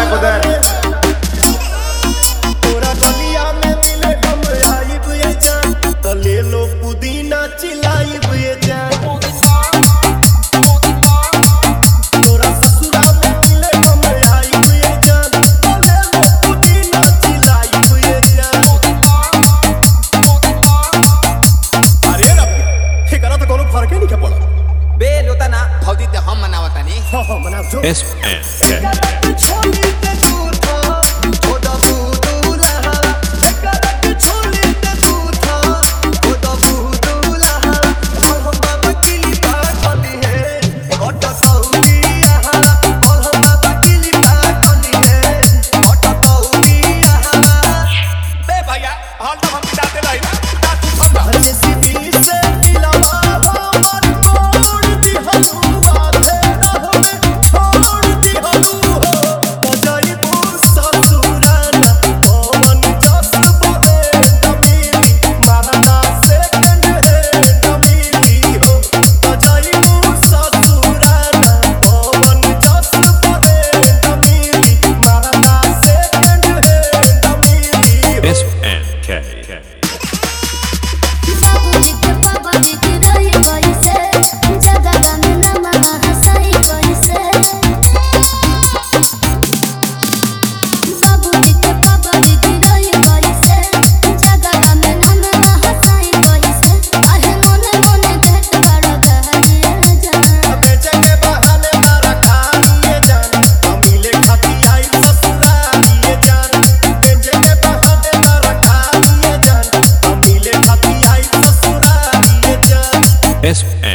सारा कुदर तोरा गलिया में मिले हम आइब ये जान तो ले लो पुदीना चिलाइब ये जान तोरा ससुरा में मिले हम आइब ये जान तो ले लो पुदीना चिलाइब ये जान अरे रब्बी एकरा तो कोनो फर्क नहीं पड़ा बे लोता ना भौजी ते हम मनावता नी हां मनाव जो SNK छोली ते तू था छोड़ा बुदुला एकरा छोली ते तू था छोड़ा बुदुला और हम बाबा किली पाखली है ओटा सौगिया और हम बाबा किली पाखली है ओटा सौगिया बे भैया हाल तो हम बिताते रही ना तू समझ हमें सीधी से मिलावा मन तोड़ दी हलवा थे हमें छोड़ दी हलवा बजाई बुर ससुराना मन जस बने नमीली मारना सेकंड है नमीली हो बजाई बुर ससुराना मन जस बने नमीली मारना सेकंड है नमीली हो SNK बाबूजी के बाबाजी के रही कैसे जगह में नाम हंसाई कैसे बाबूजी के बाबाजी के रही कैसे जगह में नाम हंसाई कैसे आहे मोने मोने देख बड़ा गहरे जान बेचे के बहाने मारा खाइए जान अमीले खाती आई ससुरालिए जान बेचे के बहाने मारा खाइए जान अमीले खाती आई ससुरालिए जान SNK